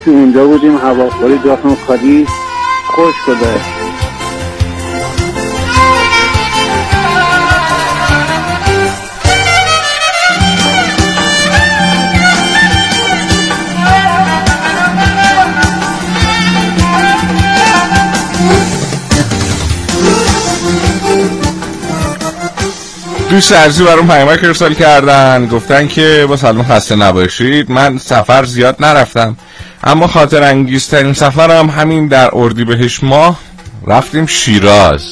تو اونجا بودیم، هواخوری داخل خالی خوش گذشت. دوست عزیزی برام پیامک ارسال کردن، گفتن که با سلام خسته نباشید. من سفر زیاد نرفتم، اما خاطر انگیزترین سفرم همین در اردیبهشت ماه رفتیم شیراز.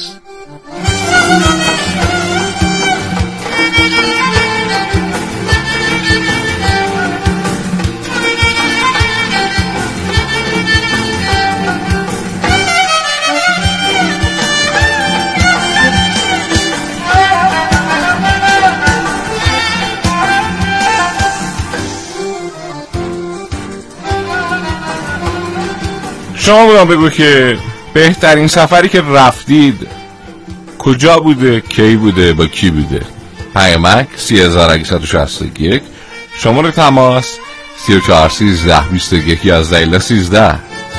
شما بودم بگو که بهترین سفری که رفتید کجا بوده، کی بوده، با کی بوده. پیامک 3161 شماره تماس 3413 21 11 13.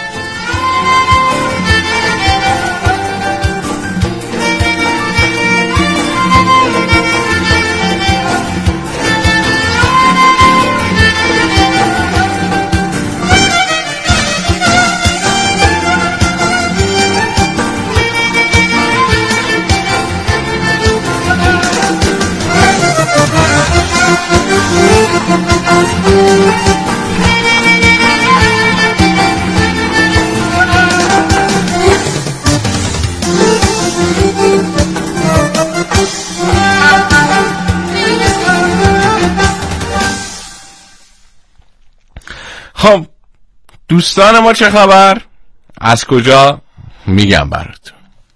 خب دوستان ما چه خبر؟ از کجا؟ میگم براتون.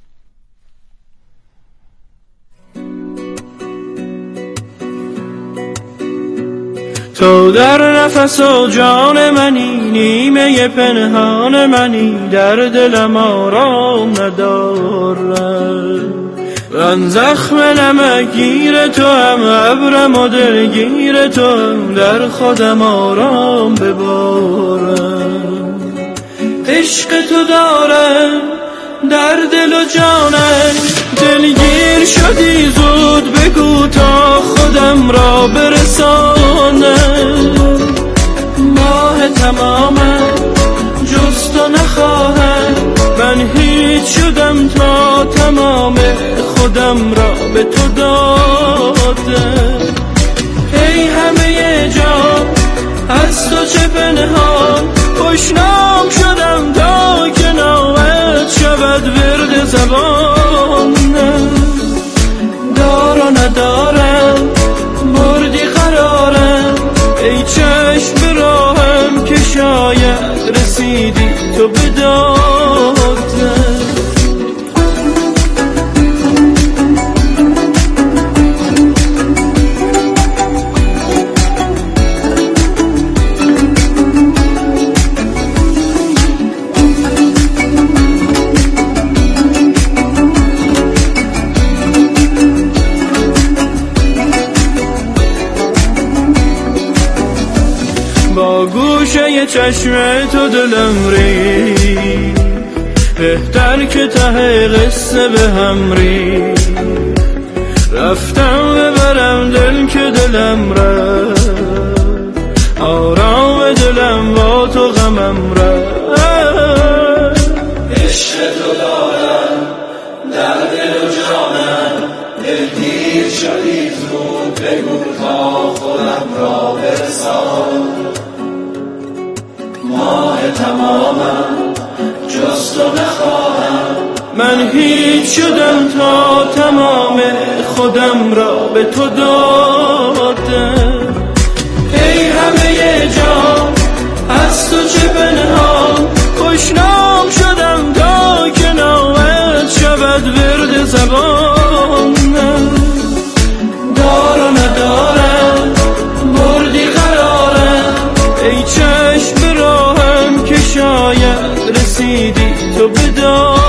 تو در نفس و جان منی، نیمه پنهان منی، در دلم آرام ندارم. من زخم نمکگیر تو هم، ابرم و دلگیر تو هم، در خودم آرام ببارم. عشق تو دارم در دل و جانم، دلگیر شدی زود بگو تا خودم را برسانم. ماه تمامم جز تو نخواهم، من هیچ شدم تا تمام خودم را به تو دادم. ای همه جان از تو چه پنهان، خوشنام شدم تا که نامت شود ورد زبانم. دار و ندارم بردی قرارم، ای چشم به راهم که شاید رسیدی تو به دادم. با گوشه چشم تو دلم ری، بهتر که ته قصه به هم ری. رفتم ببرم دل که دلم رفت، آرام دلم با تو غمم رفت. عشق تو دارم در دل و جانم، دلگیر شدی زود بگو تا خودم را برسان. ماه تمامم جز تو نخواهم، من هیچ شدم تا تمام خودم را به تو دادم. ای همه جان از تو چه پنهان، خوشنام شدم تا که نامت شود ورد زبانم. دار و ندارم بردی قرارم، ای چشم به راهم که شاید رسیدی تو به دادم.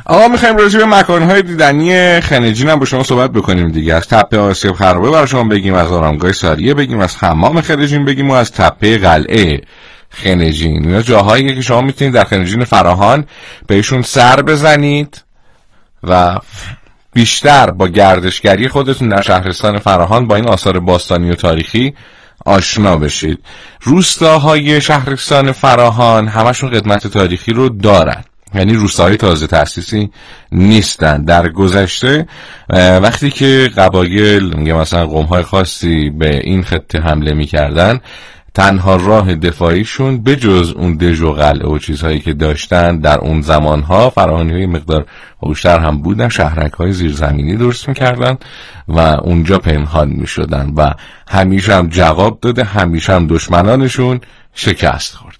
آقا میخوایم راجع به مکانهای دیدنی خنجین هم با شما صحبت بکنیم دیگه. از تپه آسیاب خرابه برای شما بگیم، از آرامگاه ساریه بگیم، از حمام خنجین بگیم و از تپه قلعه خنجین. اینا جاهایی که شما میتونید در خنجین فراهان بهشون سر بزنید و بیشتر با گردشگری خودتون در شهرستان فراهان با این آثار باستانی و تاریخی آشنا بشید. روستاهای شهرستان فراهان همشون خدمت تاریخی رو دارن، یعنی روستاهای تازه تأسیسی نیستن. در گذشته وقتی که قبایل مثلا قوم‌های خاصی به این خطه حمله می‌کردن، تنها راه دفاعیشون به جز اون دژ و قلعه و چیزهایی که داشتن در اون زمانها، فراهانی‌های مقدار بیشتر هم بودن، شهرک‌های زیرزمینی درست می‌کردن و اونجا پنهان می‌شدن و همیشه هم جواب داده، همیشه هم دشمنانشون شکست خورده.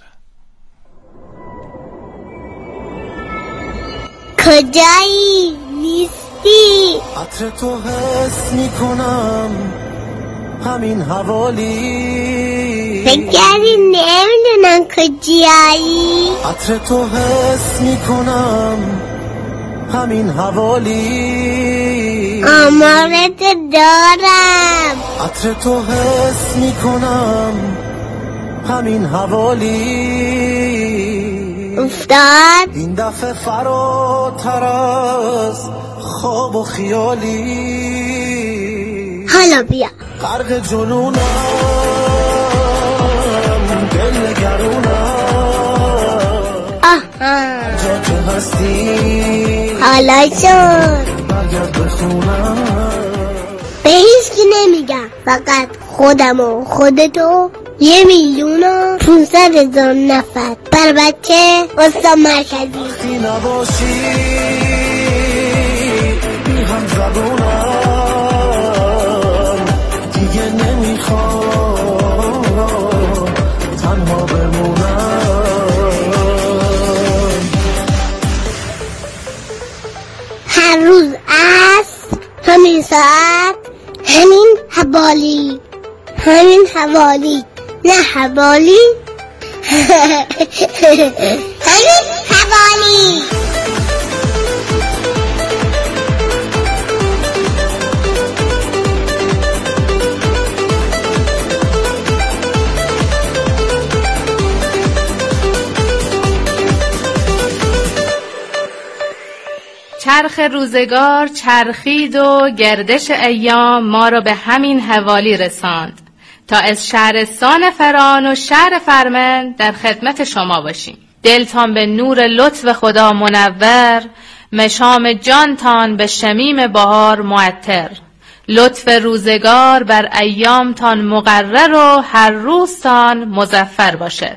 کجایی؟ نیستی؟ عطر تو حس میکنم همین حوالی، فکر کردی نمیدونم کجایی؟ عطر تو حس میکنم همین حوالی، آمارت دارم. عطر تو حس میکنم همین حوالی، افتاد این دفعه فراتر از خواب و خیالی، حالا بیا غرق جنونم، دل نگرونم، آها جا که هستی حالا شد. برگرد بخونم، به هیچ کی نمیگم، فقط خودم و خودتو 1,500,000 نفر بر بچه استان مرکزی. وقتی نباشی بی هم زبونم، دیگه نمیخوام تنها بمونم. هر روز عصر همین ساعت همین حوالی، همین حوالی، نه حوالی همین حوالی. چرخ روزگار چرخید و گردش ایام ما را به همین حوالی رساند تا از شهرستان فراهان و شهر فرمند در خدمت شما باشیم. دلتان به نور لطف خدا منور، مشام جانتان به شمیم بهار معطر. لطف روزگار بر ایامتان مقرر و هر روزتان مظفر باشه.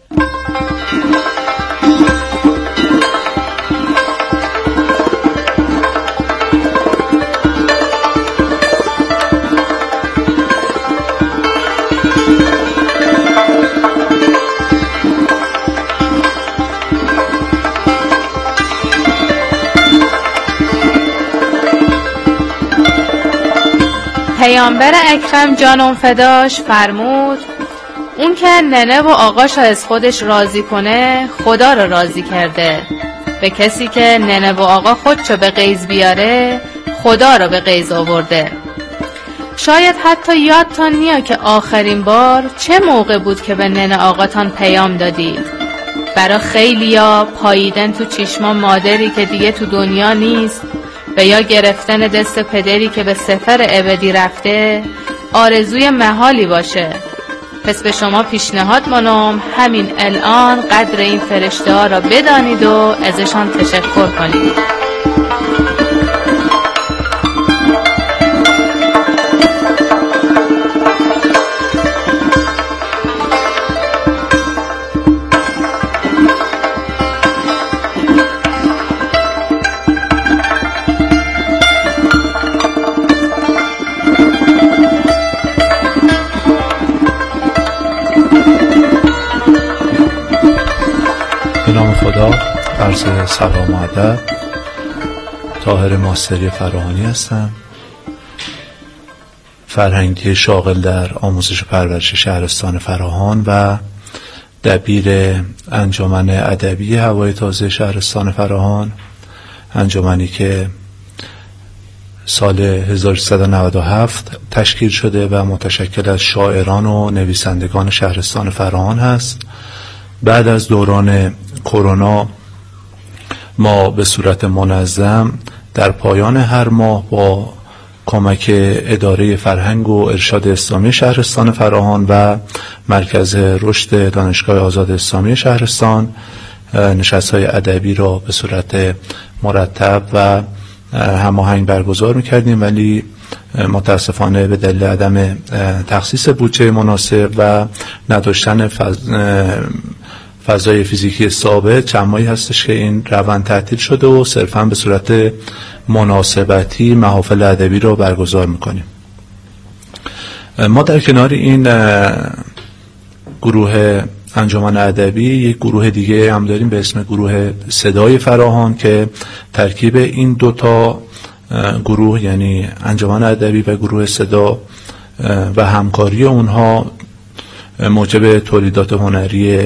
پیامبر اکرم جانم فداش فرمود اون که ننه و آقاشو از خودش راضی کنه خدا رو راضی کرده. به کسی که ننه و آقا خودشو به غیظ بیاره خدا رو به غیظ آورده. شاید حتی یادتان نیاد که آخرین بار چه موقع بود که به ننه آقاتان پیام دادید. برا خیلیا پاییدن تو چشما مادری که دیگه تو دنیا نیست و یا گرفتن دست پدری که به سفر ابدی رفته آرزوی محالی باشه. پس به شما پیشنهاد منم همین الان قدر این فرشته ها را بدانید و ازشان تشکر کنید. عرض سلام و ادب. طاهر ماستری فراهانی هستم، فرهنگی شاغل در آموزش و پرورش شهرستان فراهان و دبیر انجمن ادبی هوای تازه شهرستان فراهان. انجمنی که سال 1397 تشکیل شده و متشکل از شاعران و نویسندگان شهرستان فراهان هست. بعد از دوران کرونا ما به صورت منظم در پایان هر ماه با کمک اداره فرهنگ و ارشاد اسلامی شهرستان فراهان و مرکز رشد دانشگاه آزاد اسلامی شهرستان نشست‌های ادبی را به صورت مرتب و هماهنگ برگزار می‌کردیم، ولی متاسفانه به دلیل عدم تخصیص بودجه مناسب و نداشتن فضای فیزیکی ثابت چند ماهی هستش که این روند تعطیل شده و صرفاً به صورت مناسبتی محافل ادبی رو برگزار میکنیم. ما در کنار این گروه انجمن ادبی یک گروه دیگه هم داریم به اسم گروه صدای فراهان که ترکیب این دوتا گروه یعنی انجمن ادبی و گروه صدا و همکاری اونها موجب تولیدات هنری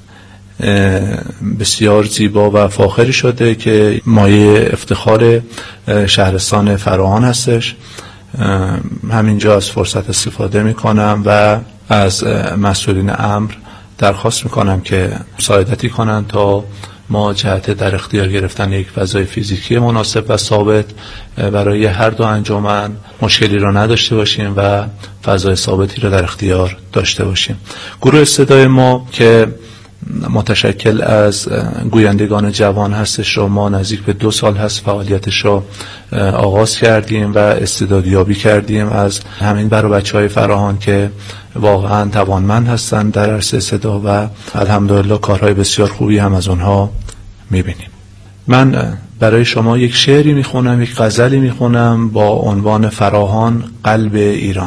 بسیار زیبا و فاخری شده که مایه افتخار شهرستان فراهان هستش. همینجا از فرصت استفاده میکنم و از مسئولین امر درخواست میکنم که مساعدتی کنند تا ما جهت در اختیار گرفتن یک فضای فیزیکی مناسب و ثابت برای هر دو انجمن مشکلی را نداشته باشیم و فضای ثابتی را در اختیار داشته باشیم. گروه صدای ما که متشکل از گویندگان جوان هستش رو ما نزدیک به 2 سال هست فعالیتش رو آغاز کردیم و استعدادیابی کردیم از همین برای بچه‌های فراهان که واقعا توانمند هستند در عرصه صدا و الحمدلله کارهای بسیار خوبی هم از اونها میبینیم. من برای شما یک شعری میخونم، یک غزلی میخونم با عنوان فراهان قلب ایران.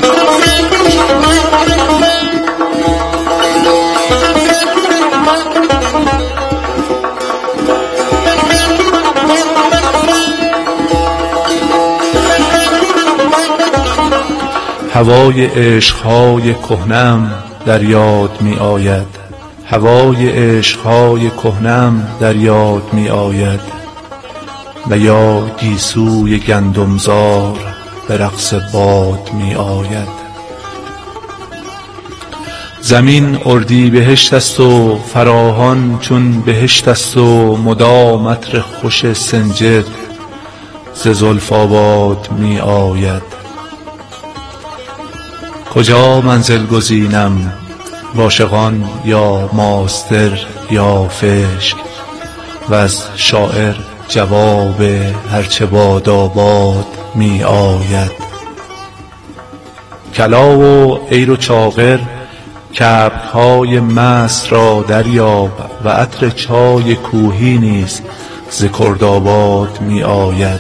هوای عشقهای کهنم در یاد می آید، هوای عشقهای کهنم در یاد می آید و یا گیسوی گندمزار به رقص باد می آید. زمین اردی بهشت است و فراهان چون بهشت است و مدام عطر خوش سنجد ز زلف آباد می آید. کجا منزل گزینم عاشقان یا ماستر یا فشک و از شاعر جواب هرچه باد آباد می آید. کلا و عیر و چاغر کبک‌های مست را دریاب و عطر چای کوهی نیز ز کردآباد می آید.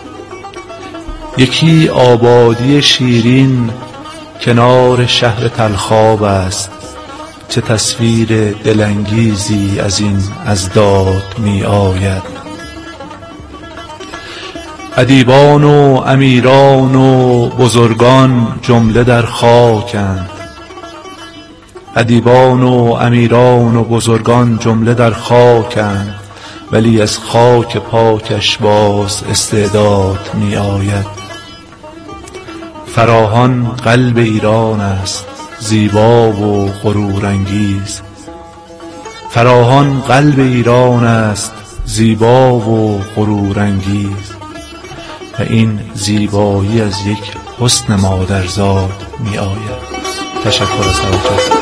یکی آبادی شیرین کنار شهر تلخاب است، چه تصویر دلانگیزی از این اضداد می آید. ادیبان و امیران و بزرگان جمله در خاکند، ادیبان و امیران و بزرگان جمله در خاکند، ولی از خاک پاکش باز استعداد می آید. فراهان قلب ایران است زیبا و غرور انگیز، فراهان قلب ایران است زیبا و غرور انگیز و این زیبایی از یک حسن مادرزاد می آید. تشکر از توجه.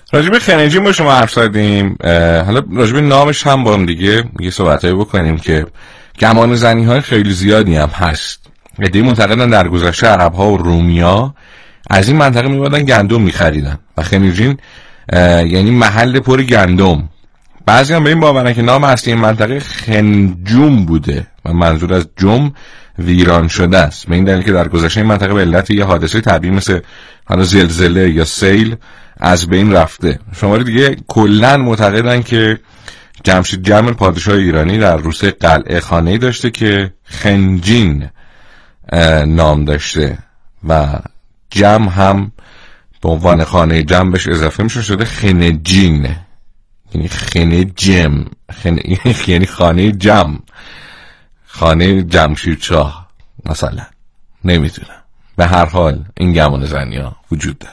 راجب خنجین با شما حرف زدیم، حالا راجب نامش هم با هم دیگه یه صحبتایی بکنیم که گمان زنی های خیلی زیادی هم هست. عده‌ای معتقدن در گذشته عرب ها و رومیا از این منطقه می‌بردن گندم می‌خریدن و خنجین یعنی محل پر گندم. بعضی هم به این باورن که نام اصلی این منطقه خنجوم بوده و منظور از جم ویران شده است، به این دلیل که در گذشته این منطقه به علت یه حادثه طبیعی مثل حالا زلزله یا سیل از بین رفته. شماره دیگه کلاً معتقدن که جمشید جم پادشاه ایرانی در روسیه قلعه خانه‌ای داشته که خنجین نام داشته و جم هم به عنوان خانه جم بهش اضافه میشه شده خنجین، یعنی خنجم، یعنی خانه جم، خانه جمشید شاه مثلا، نمیدونم. به هر حال این گمان زنی ها وجود داره.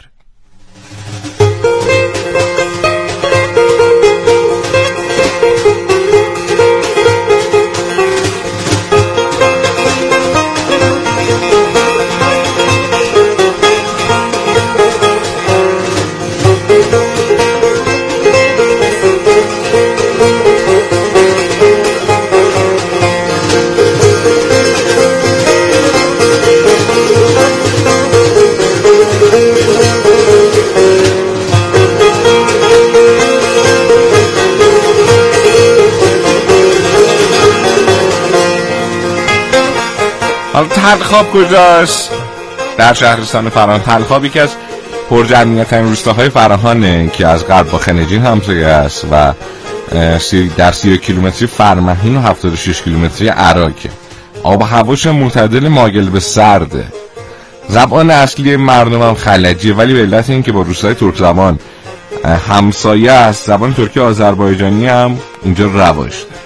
تلخاب کجاست؟ در شهرستان فراهان. تلخاب یکی از پرجمعیت‌ترین روستاهای فراهانه که از غرب با خنجین همسایه است و در 30 کیلومتری فرمهین و 76 کیلومتری عراقه. آب و هواش معتدل مایل به سرده. زبان اصلی مردم هم خلجیه، ولی به علت اینکه با روستای ترک زبان همسایه است، زبان ترکی آذربایجانی هم اینجا رواج داره.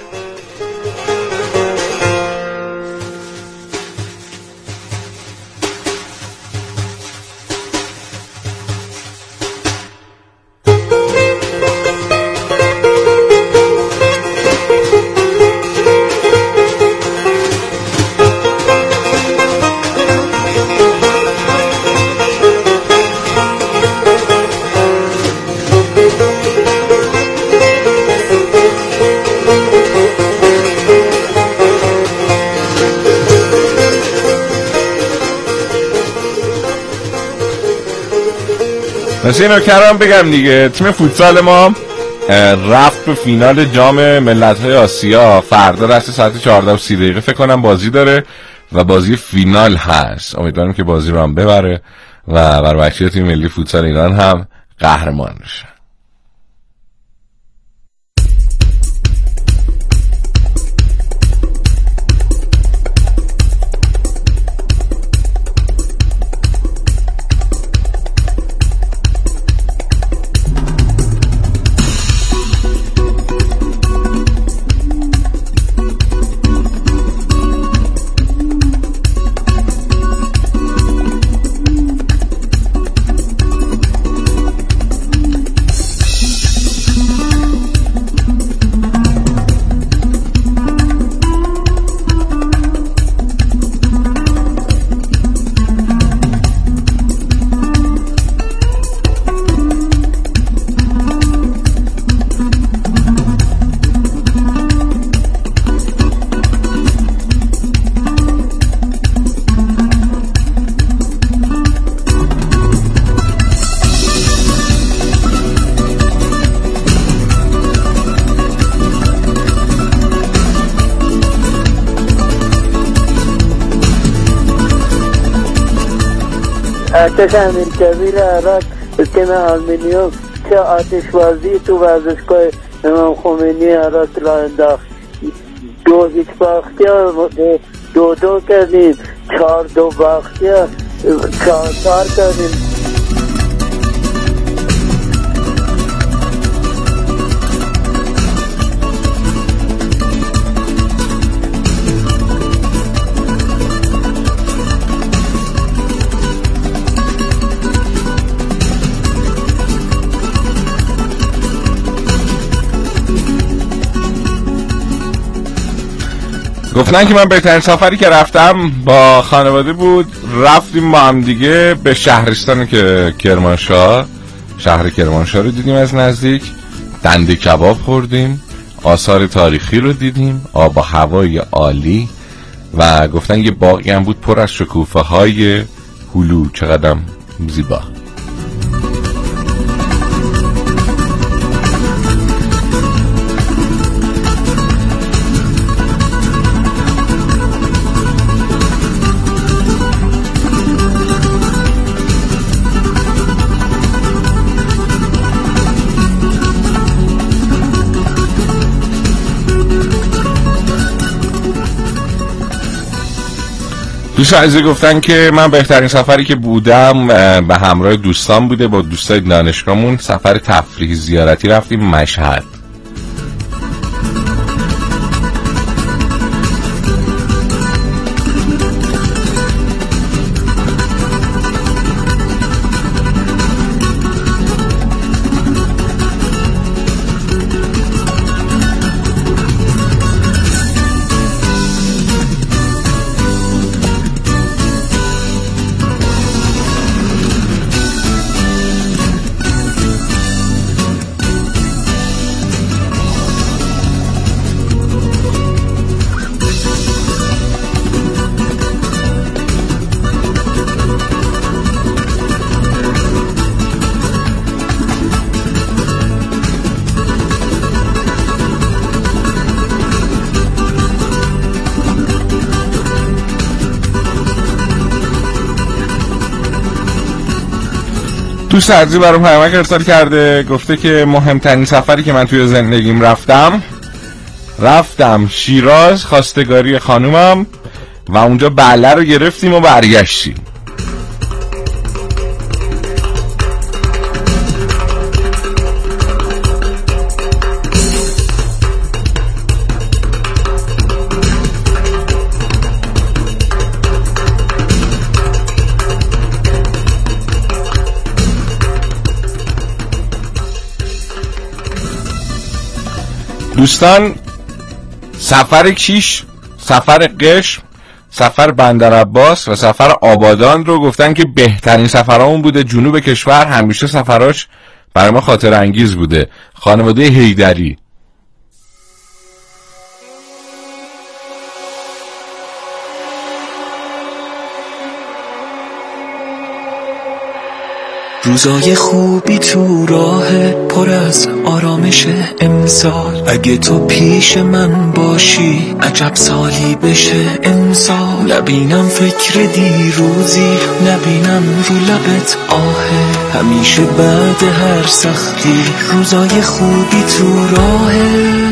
مثل اینو کرام بگم دیگه، تیم فوتسال ما رفت به فینال جام ملت‌های آسیا. فردا رسته ساعت 14:30 فکر کنم بازی داره و بازی فینال هست. امیدوارم که بازی رو هم ببره و بر بچه‌های تیم ملی فوتسال ایران هم قهرمان بشه. ارتش امیرکبیر عراق به تیم آلومینیوم چه آتشبازی تو ورزشگاه امام خمینی عراق را انداخت. 2-0 باختی ها 2-2 کردیم، 4-2 باختی ها 4-4 کردیم. گفتن که من بهترین سفری که رفتم با خانواده بود. رفتیم با هم دیگه به شهرستان که کرمانشاه، شهر کرمانشاه رو دیدیم از نزدیک، دنده کباب خوردیم، آثار تاریخی رو دیدیم، آب و هوای عالی و گفتن یه باغی هم بود پر از شکوفه های هلو. چقدر زیبا. دوست عزیزی گفتن که من بهترین سفری که بودم به همراه دوستان بوده، با دوستای دانشگاهمون سفر تفریحی زیارتی رفتیم مشهد. دوست عزیزی برام پیامک ارسال کرده، گفته که مهمترین سفری که من توی زندگیم رفتم شیراز، خواستگاری خانومم و اونجا بله رو گرفتیم و برگشتیم. دوستان سفر کیش، سفر قشم، سفر بندرعباس و سفر آبادان رو گفتن که بهترین سفرامون بوده. جنوب کشور همیشه سفراش برای ما خاطر انگیز بوده. خانواده حیدری. روزای خوبی تو راه پر از آرامش امسال، اگه تو پیش من باشی عجب سالی بشه امسال. نبینم فکر دیروزی، نبینم رو لبت آهه، همیشه بعد هر سختی روزای خوبی تو راهه.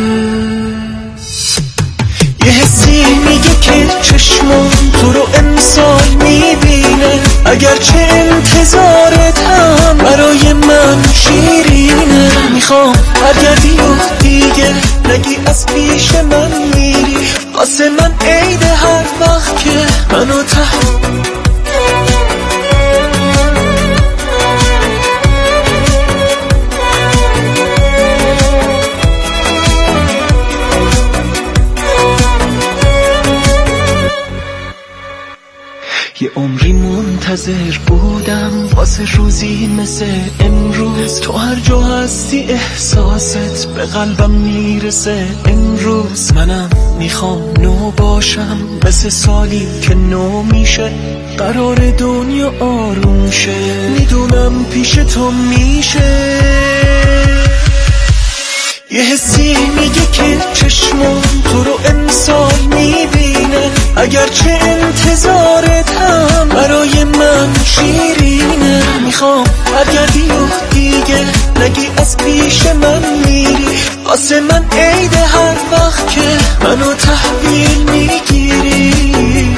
یه حسی میگه که چشمم تو رو امسال میبینه، اگرچه انتظارت هم برای من شیرینه. میخوام برگردی و دیگه نگی از پیش من میری، واسه من عید هر وقت که منو یه عمری منتظر بودم واسه روزی مثل امروز. تو هر جا هستی احساست به قلبم میرسه امروز. منم میخوام نو باشم مثل سالی که نو میشه، قرار دنیا آروم شه، میدونم پیش تو میشه. یه حسی میگه که چشمم تو رو امسال میبینه، اگرچه انتظارت هم برای من شیرینه. میخوام برگردی و دیگه نگی از پیش من میری، واسه من عید هر وقت که منو تحویل میگیری.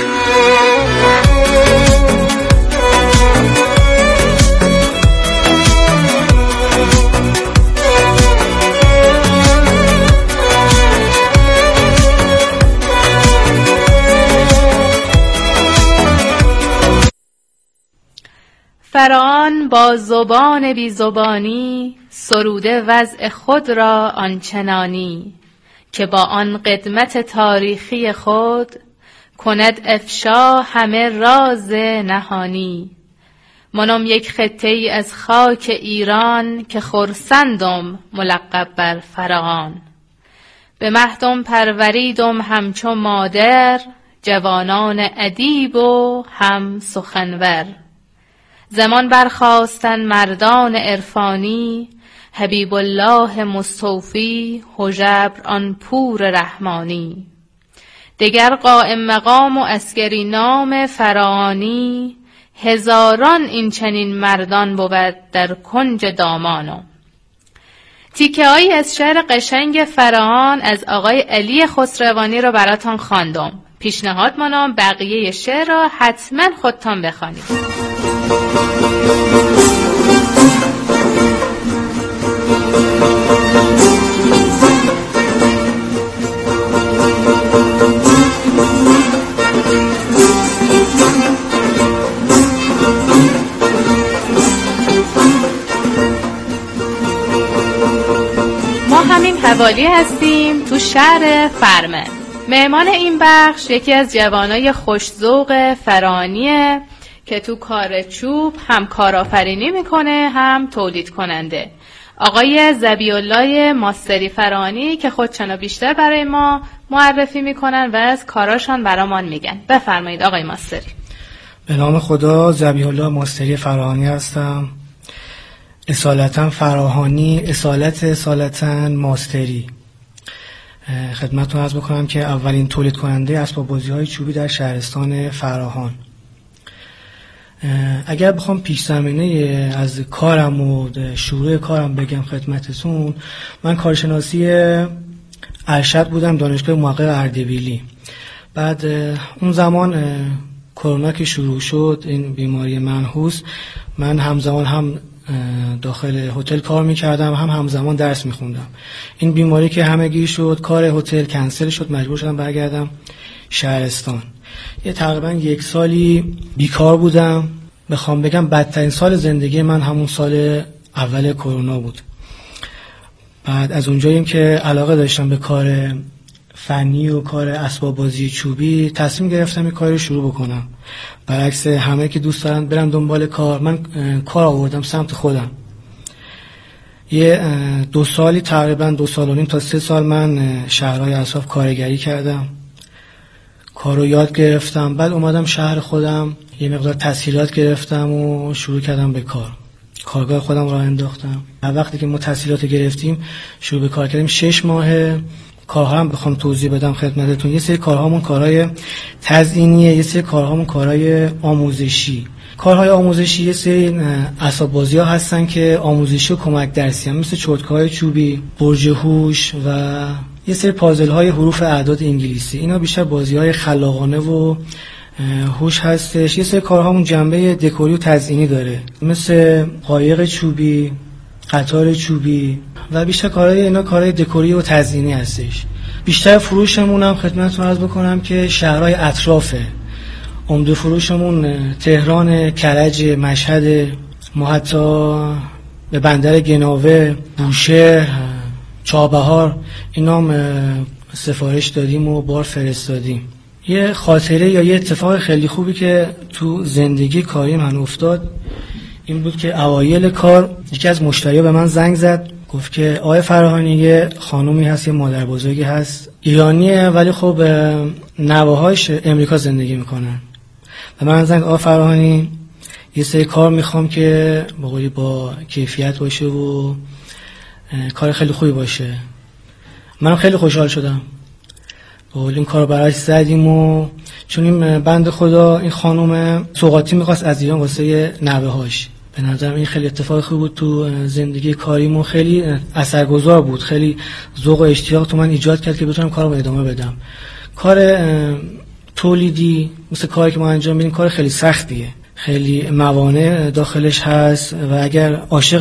فرعون با زبان بی زبانی سروده وضع خود را آنچنانی، که با آن قدمت تاریخی خود کند افشا همه راز نهانی. منم یک خطه ای از خاک ایران، که خرسندم ملقب بر فراغان. به مهدم پروریدم همچو مادر، جوانان ادیب و هم سخنور. زمان برخاستن مردان عرفانی، حبیب الله مستوفی هژبر آن پور رحمانی. دگر قائم مقام و عسکری نام فراهانی، هزاران این چنین مردان بود در کنج دامانو. تیکه هایی از شعر قشنگ فراهان از آقای علی خسروانی رو براتون خواندم. پیشنهاد منم بقیه شعر را حتما خودتان بخوانید. ما همین حوالی هستیم تو شهر فرمه. مهمان این بخش یکی از جوانای خوش‌ذوق فرانیه که تو کار چوب هم کارآفرینی میکنه هم تولید کننده. آقای ذبیح‌الله ماستری فرانی که خودشونو بیشتر برای ما معرفی میکنن و از کاراشان برامون میگن. بفرمایید آقای ماستری. به نام خدا، ذبیح‌الله ماستری فرانی هستم. اصالتا فراهانی، اصالتا ماستری. خدمتتون عرض بکنم که اولین تولید کننده اسباب بازی‌های چوبی در شهرستان فراهان. اگر بخوام پیش زمینه از کارم و شروع کارم بگم خدمتتون، من کارشناسی ارشد بودم دانشگاه محقق اردبیلی. بعد اون زمان کرونا که شروع شد، این بیماری منحوس، من همزمان هم داخل هتل کار میکردم همزمان درس میخوندم. این بیماری که همگیر شد، کار هتل کنسل شد، مجبور شدم برگردم شهرستان. یه تقریبا 1 سالی بیکار بودم. بخوام بگم بدترین سال زندگی من همون سال اول کرونا بود. بعد از اونجاییم که علاقه داشتم به کار فنی و کار اسباب بازی چوبی، تصمیم گرفتم این کاری رو شروع بکنم. برعکس همه که دوست دارن برن دنبال کار، من کار آوردم سمت خودم. یه 2 سالی تقریبا 2 سال و نیم تا 3 سال من شهرهای اطراف کارگری کردم، کار رو یاد گرفتم. بعد اومدم شهر خودم، یه مقدار تسهیلات گرفتم و شروع کردم به کار. کارگاه خودم راه انداختم. وقتی که ما تسهیلات گرفتیم شروع به کار کردیم. 6 ماه کارها هم بخوام توضیح بدم خدمتتون، یه سری کارهامون کارهای تزیینیه، یه سری کارهامون کارهای آموزشی. کارهای آموزشی یه سری اسباب بازی‌ها هستن که آموزشی و کمک درسی هم، مثل چرتکه‌های چوبی، برج هوش و یه سری پازل‌های حروف اعداد انگلیسی. اینا بیشتر بازی‌های خلاقانه و هوش هستش. یه سری کارهامون جنبه دکوری و تزیینی داره، مثل قایق چوبی، قطار چوبی و بیشتر کارهای اینا کارهای دکوری و تزیینی هستش. بیشتر فروشمون هم خدمتتون عرض بکنم که شهرهای اطرافه. عمده فروشمون تهران، کرج، مشهد، ما حتی به بندر گناوه، بوشهر، چابهار اینا هم سفارش دادیم و بار فرستادیم. یه خاطره یا یه اتفاق خیلی خوبی که تو زندگی کاری من افتاد این بود که اوایل کار یکی از مشتری‌ها به من زنگ زد، گفت که آقای فراهانی یه خانومی هست، یه مادر بزرگی هست، ایرانیه ولی خب نواهاش امریکا زندگی میکنن. و من زنگ آقای فراهانی یه سری کار میخوام که با کیفیت باشه و کار خیلی خوبی باشه. منم خیلی خوشحال شدم. این کار براش زدیم و چون این بند خدا این خانم سوغاتی میخواست از ایران واسه نوه‌هاش. به نظرم این خیلی اتفاق خوب بود تو زندگی کاریمو، خیلی اثرگذار بود، خیلی ذوق و اشتیاق تو من ایجاد کرد که بتونم کارو ادامه بدم. کار تولیدی مثل کاری که ما انجام میدیم کار خیلی سختیه، خیلی موانع داخلش هست و اگر عاشق